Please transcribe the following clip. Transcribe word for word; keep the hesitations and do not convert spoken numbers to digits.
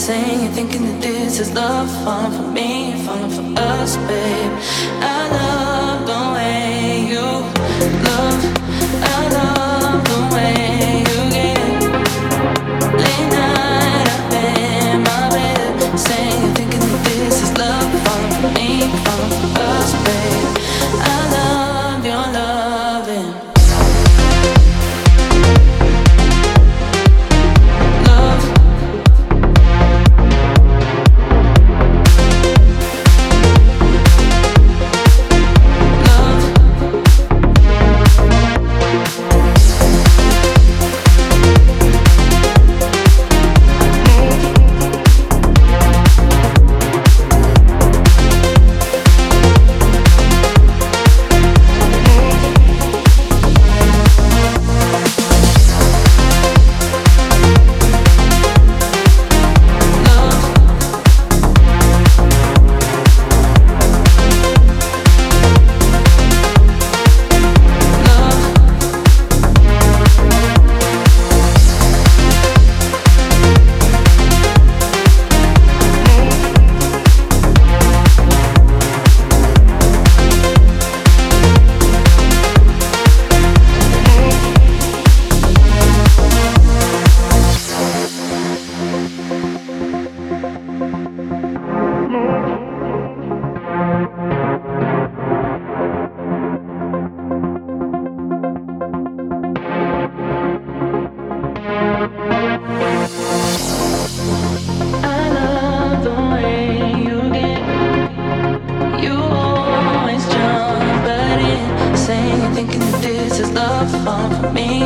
Saying you're thinking that this is love, falling for me, falling for us, babe. I love the way you love. I love the way you get late night up in my bed. Saying you're thinking that this is love, falling for me, falling for us, babe. I love your loving. Thinking that this is love, falling for me.